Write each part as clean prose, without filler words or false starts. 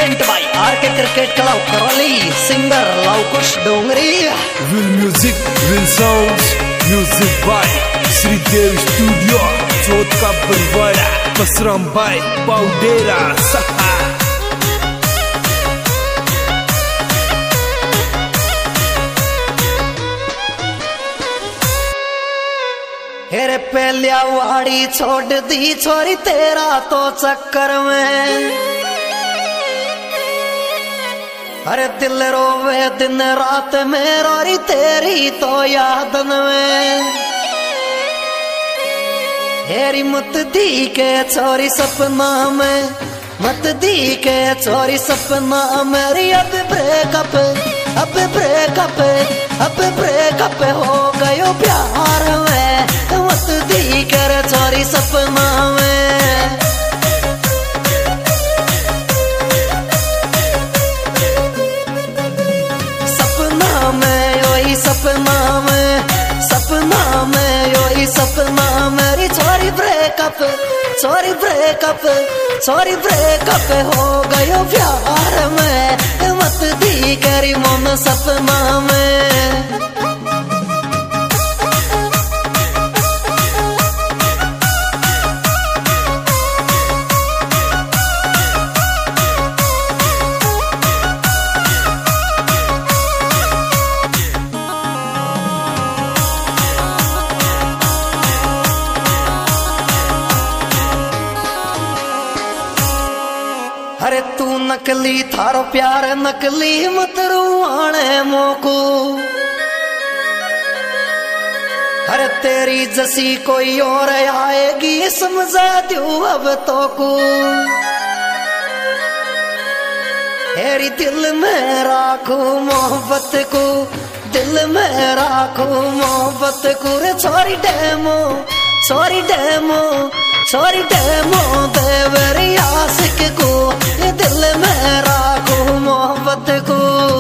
Present by R K cricket club Karauli, singer Lavkush Dongri. Will music will sounds, music by Shridev studio, Chauth का Barwara, Basram bye पाउडेरा सहा। हेरे पहलिया वाड़ी छोड़ दी छोरी तेरा तो चक्कर में, अरे दिल रोवे दिन रात में रोरी तेरी तो याद में। हेरी मत दी के छोरी सपना में, मत दी के छोरी सपना मेरी। अब ब्रेकअप हो गयो प्यार में, मत दी कर छोरी सपना में। सपना में योही सपना में, सपना में योही सपना मेरी। छोरी ब्रेकअप हो गयो प्यार में, मत दी करी मन सपना में। अरे तू नकली थारो प्यार नकली मत रुआने मोकू। अरे तेरी जसी कोई और आएगी समझा दू अब तो को। तेरी दिल में राखू मोहब्बत को, दिल में राखू मोहब्बत को। रे छोरी डेमो देवरी आशिक को, ये दिल में राखू मोहब्बत को।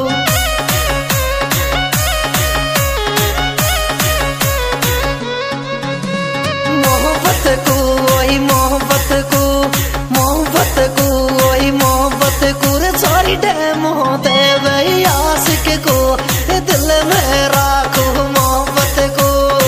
मोहब्बत को वही मोहब्बत को, मोहब्बत को वही मोहब्बत को। रे छोरी डेमो देवरी आशिक को, ये दिल में राखू मोहब्बत को।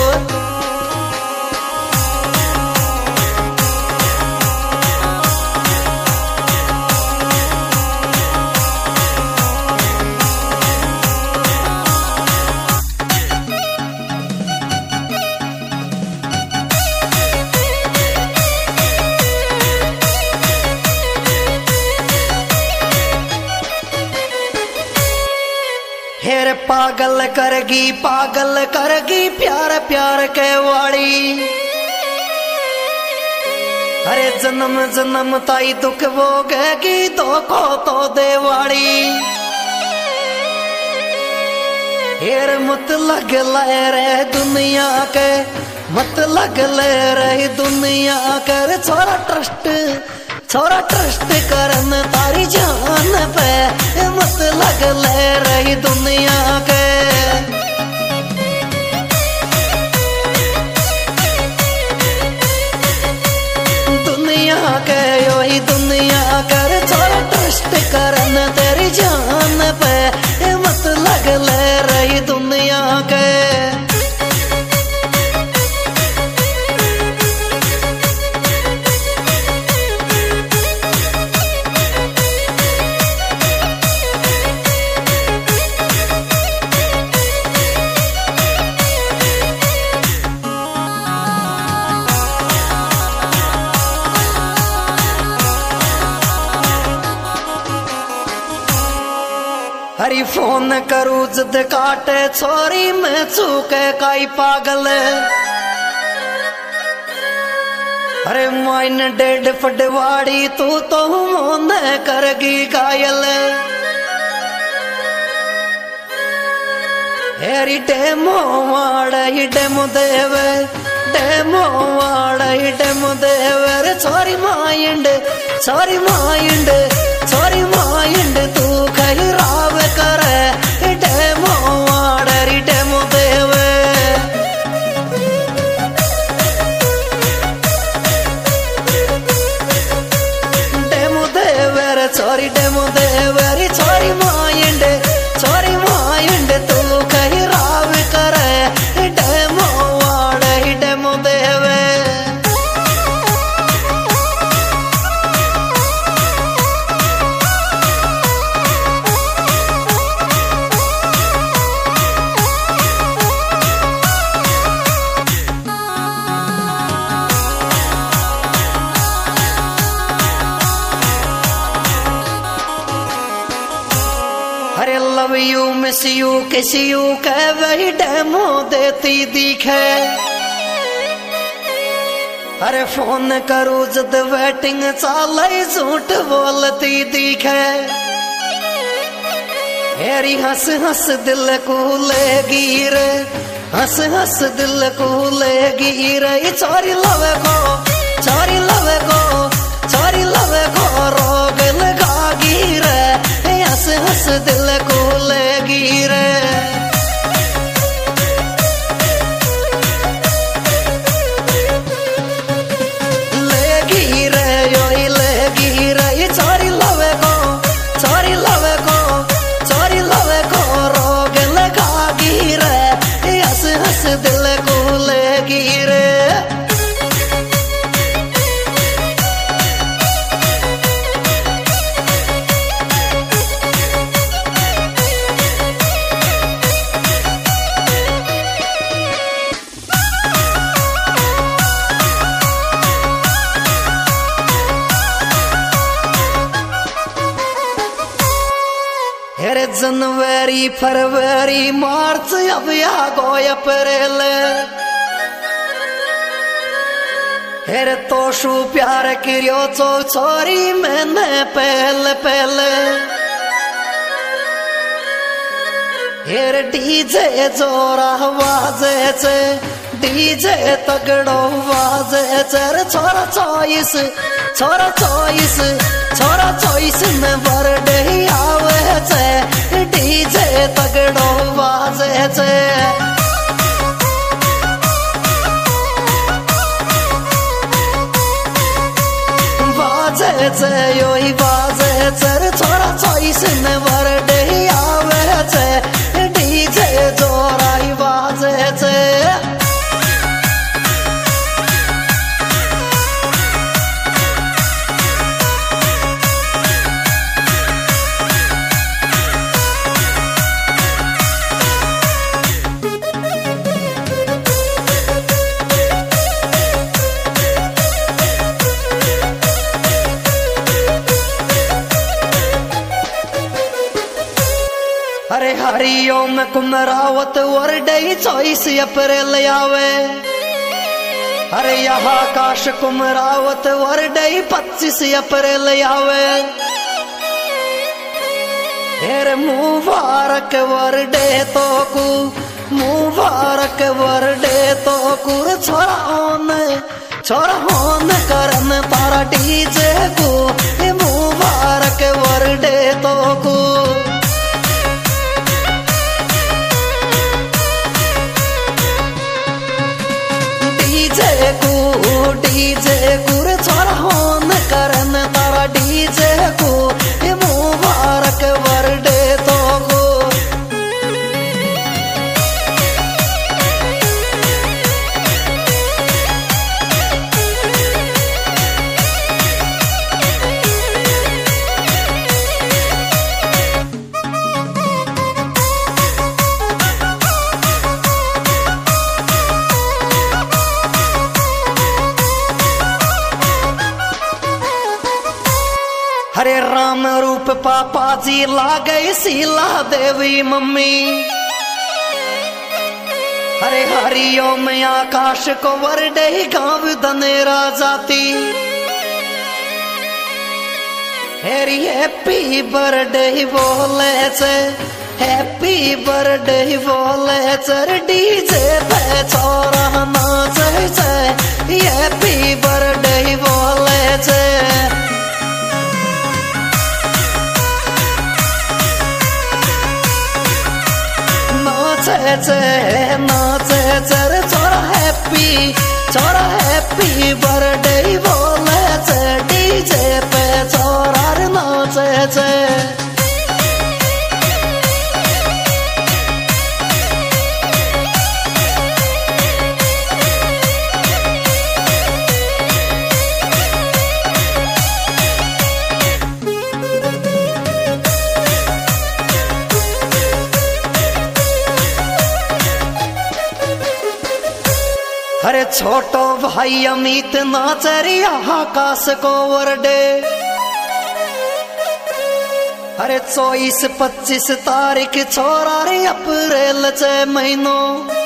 हेर पागल करगी प्यार प्यार के वाड़ी। अरे जन्म जन्म ताई दुख भोगेगी धोखो तो देवाड़ी। हेर मत लग ले रे दुनिया के, मत लग ले रे दुनिया के। छोरा ट्रस्ट करन तारी जान पे, मत लग ले रही दुनिया के। दुनिया के योही दुनिया कर, छोरा ट्रस्ट करन तेरी जान पे, मत लग ले रही दुनिया के। हरी फोन करू जद काटे छोरी में चूके काई पागल। अरे माइन डेड फटवाड़ी तू तो मोन करगी घायल। हेरी डेमो वाड़ी डेमो देवे, डेमो वाड़ी डेमो देवे। रे छोरी माइंड तू कही राव करे, डेमो वाड़ी डेमो देवे। डेमो देवे रे छोरी डेमो देवरी छोरी मायंड तू कहीं राव करे डेमो वाड़े डेमो देवे अरे love you miss you kiss you कह वही डेमो देती दिखे अरे फोन करू जद वेटिंग चाले झूठ बोलती दिखे हेरी हंस हंस दिल को लेगी रे हंस हंस दिल को लेगी रे चोरी लवे को रोग लगागी रे हंस हंस दिल को लेगी रे लेगी रे योई लेगी रे चोरी लवे को रोग लगागी रे हंस हंस दिल को लेगी रे हेरे जनवरी फरवरी मार्च अब आ गो अप्रैल हेरे तो शू प्यार करियो चो छोरी मैंने पहले हेरे डीजे जोरा वाजे छे डीजे तगड़ो वाजे चर छोरा चॉइस में बर्थडे आवे छे डीजे तगड़ो वाजे छे योही बाजे चर छोरा चॉइस में बर्थडे आवे छे डीजे जोराई बाजे छे अरे हरिओम कुमरावत वरडे चॉइस अप्रैल आवे अरे यहाँ काश कुमरावत वरडे 25 अप्रैल आवे हेर मुबारक वरडे तो कु छोरा होन करन तारा डीजे को मुबारक वरडे तो कु डीजे कुर छोरा होन करन तारा डीजे को मुबारक वरडे तो को हरे राम रूप पापा जी लागे शीला देवी मम्मी हरे हरिओम आकाश को वरडे गाँव धनेरा जाती हेरी हैप्पी बर्थडे बोले छे हैप्पी बर्थडे बोले चर डीजे पे छोरा नाचे छे हैप्पी बर्थडे बोले छे नाचे चर छोरा हैप्पी बर्थडे बोले छे डीजे पे छोरा नाचे छोटो भाई अमित नाचरिया आकाश को वरडे। अरे 24-25 तारीख छोरा रे अप्रैल चे महीनो।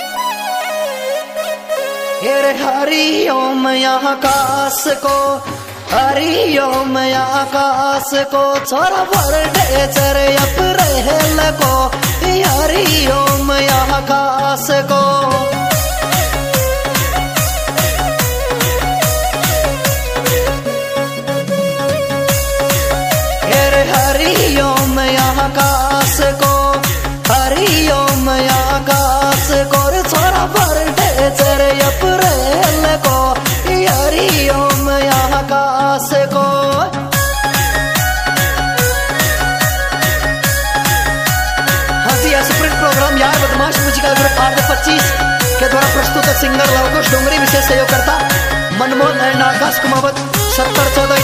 हेरे हरि ओम आकाश को, हरि ओम आकाश को छोरा बर्थडे चरे अप्रैल को, हरि ओम आकाश को। हेरे हरि ओम आकाश को, हरि ओम आकाश को छोरा बर्थडे चरे अप्रैल को, हरि ओम आकाश को। हाँ जी, स्प्रिंट प्रोग्राम यार बदमाश म्यूजिकल ग्रुप आर 25 के द्वारा प्रस्तुत सिंगर लवकुश डोंगरी विशेष सहयोग करता मनमोहन एंड आकाश कुमावत 7014